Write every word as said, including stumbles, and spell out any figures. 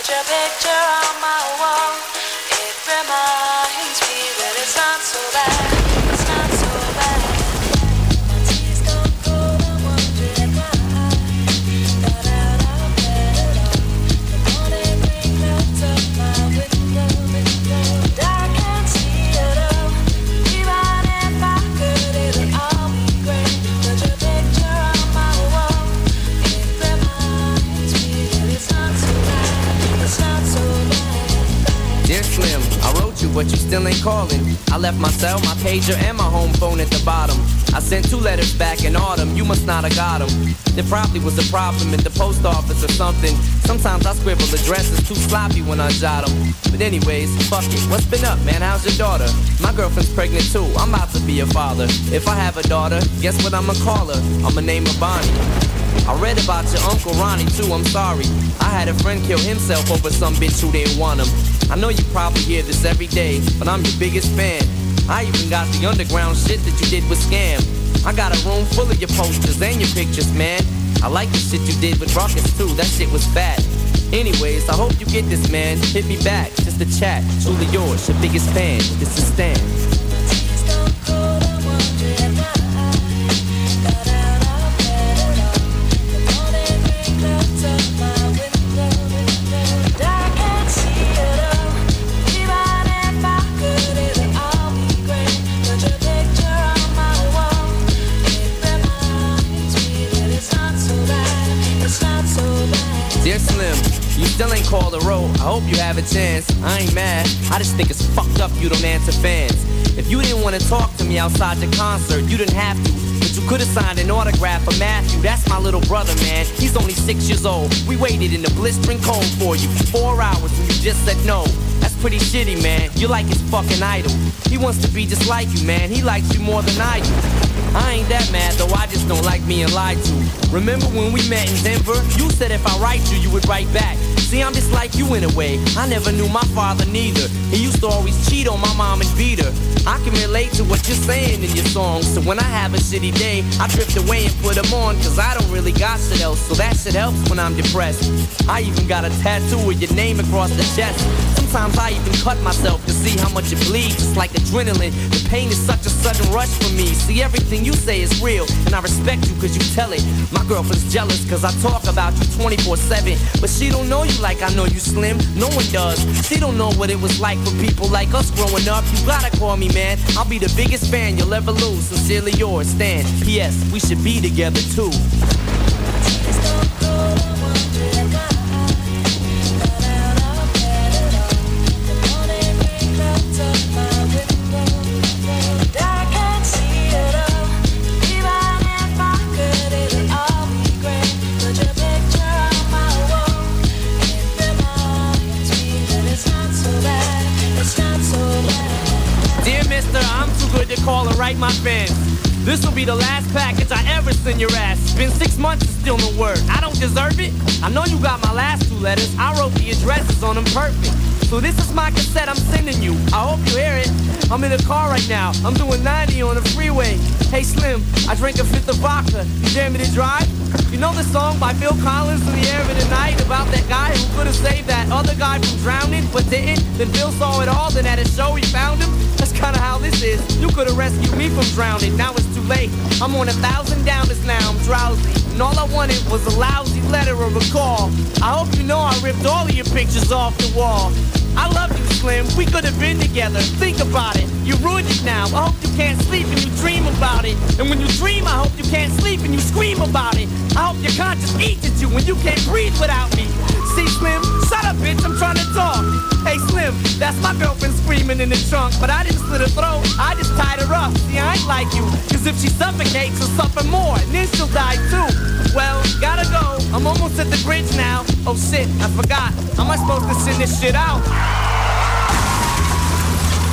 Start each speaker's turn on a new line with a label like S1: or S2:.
S1: Put your picture on my wall. It reminds me that it's not so bad. It's not so bad. My tears don't cold. I'm wondering why. Got out of bed at all. The morning rain clouds up my window, window. And I can't see it all. Even if I could, it'll all be great. Put your picture on my wall. It reminds me that it's not so bad. It's not so bad.
S2: Dear Slim, I wrote you, but you still ain't calling. I left my cell, my pager, and my home phone at the bottom. I sent two letters back in autumn, you must not have got them. There probably was a problem in the post office or something. Sometimes I scribble addresses too sloppy when I jot them. But anyways, fuck it, what's been up, man? How's your daughter? My girlfriend's pregnant too, I'm about to be a father. If I have a daughter, guess what I'ma call her? I'ma name her Bonnie. I read about your Uncle Ronnie too, I'm sorry. I had a friend kill himself over some bitch who didn't want him. I know you probably hear this every day, but I'm your biggest fan. I even got the underground shit that you did with Scam. I got a room full of your posters and your pictures, man. I like the shit you did with Ruckus too, that shit was fat. Anyways, I hope you get this, man. Hit me back, just a chat. Truly yours, your biggest fan. This is Stan. Dear Slim, you still ain't called a row. I hope you have a chance. I ain't mad. I just think it's fucked up you don't answer fans. If you didn't want to talk to me outside the concert, you didn't have to. But you could have signed an autograph for Matthew. That's my little brother, man. He's only six years old. We waited in the blistering cold for you for four hours and you just said no. That's pretty shitty, man. You're like his fucking idol. He wants to be just like you, man. He likes you more than I do. I ain't that mad, though I just don't like being lied to. Remember when we met in Denver? You said if I write you, you would write back. See, I'm just like you in a way. I never knew my father neither. He used to always cheat on my mom and beat her. I can relate to what you're saying in your songs. So when I have a shitty day, I drift away and put them on. Cause I don't really got shit else. So that shit helps when I'm depressed. I even got a tattoo with your name across the chest. Sometimes I even cut myself to see how much it bleeds. It's like adrenaline. The pain is such a sudden rush for me. See, everything you say is real, and I respect you cause you tell it. My girlfriend's jealous cause I talk about you twenty-four seven. But she don't know you like I know you, Slim. No one does. She don't know what it was like for people like us growing up. You gotta call me, man. I'll be the biggest fan you'll ever lose. Sincerely yours, Stan. P S. We should be together too. Call and write my fans. This will be the last package I ever send your ass. It's been six months and still no word. I don't deserve it. I know you got my last two letters. I wrote the addresses on them perfect. So this is my cassette I'm sending you. I hope you hear it. I'm in the car right now. I'm doing ninety on the freeway. Hey Slim, I drank a fifth of vodka. You dare me to drive? You know the song by Phil Collins in the air of the night about that guy who could have saved that other guy from drowning but didn't? Then Phil saw it all, then at a show he found him. That's kinda how this is. You could have rescued me from drowning, now it's too late. I'm on a thousand downers now, I'm drowsy. And all I wanted was a lousy letter or a call. I hope you know I ripped all of your pictures off the wall. I love you, Slim, we could have been together. Think about it, you ruined it now. I hope you can't sleep and you dream about it. And when you dream, I hope you can't sleep and you scream about it. I hope your conscience eats at you when you can't breathe without me. See, Slim, shut up, bitch, I'm trying to talk. Hey, Slim, that's my girlfriend screaming in the trunk. But I didn't slit her throat, I just tied her up. See, I ain't like you, cause if she suffocates, she'll suffer more, and then she'll die too. Well, gotta go, I'm almost at the bridge now. Oh shit, I forgot, how am I supposed to send this shit out?